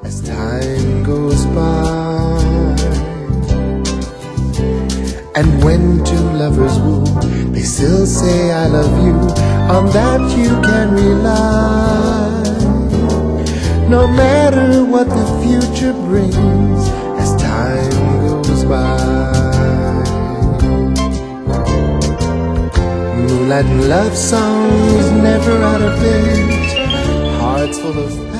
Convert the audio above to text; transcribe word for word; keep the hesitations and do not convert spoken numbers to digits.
as time goes by. And when two lovers woo, they still say I love you, on that you can rely. No matter what the future brings, as time goes by. Moonlight and love songs never out of date, hearts full of